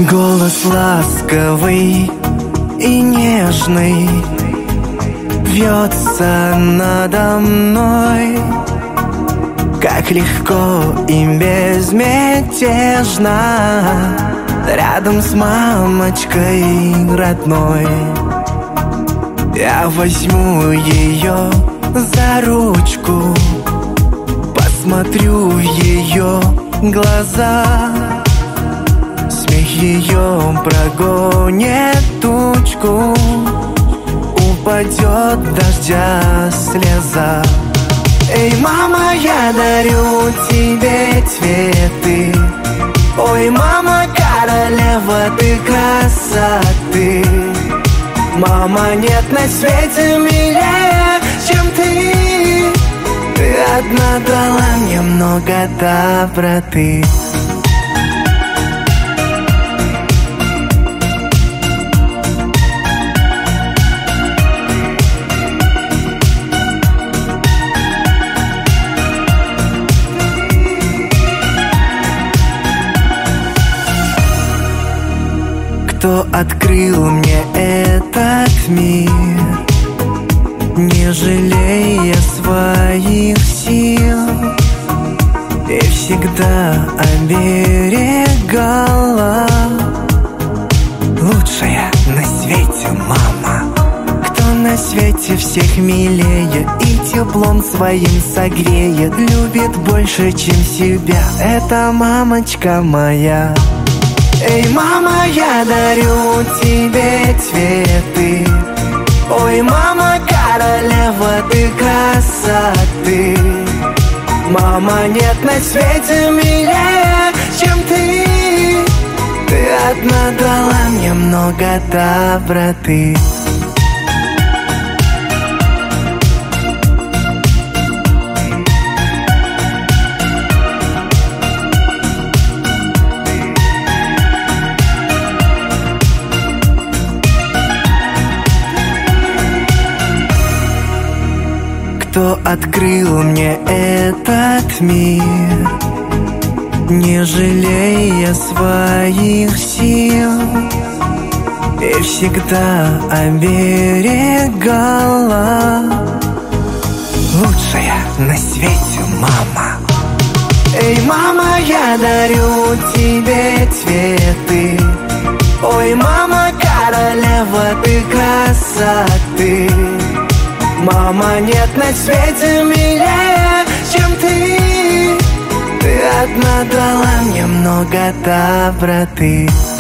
Голос ласковый и нежный вьется надо мной, как легко и безмятежно рядом с мамочкой родной. Я возьму ее за ручку, посмотрю в ее глаза. Смех ее прогонит тучку, упадет дождя слеза. Эй, мама, я дарю тебе цветы. Ой, мама, королева ты красоты. Мама, нет на свете милее, чем ты. Ты одна дала мне много доброты. Кто открыл мне этот мир, не жалея своих сил, и всегда оберегала. Лучшая на свете мама, кто на свете всех милее и теплом своим согреет, любит больше, чем себя. Это мамочка моя. Эй, мама, я дарю тебе цветы. Ой, мама, королева ты красоты. Мама, нет на свете милее, чем ты. Ты одна дала мне много доброты. Кто открыл мне этот мир, не жалея своих сил, и всегда оберегала. Лучшая на свете мама. Эй, мама, я дарю тебе цветы. Ой, мама, королева ты красоты. Мама, нет на свете милее, чем ты. Ты одна дала мне много доброты.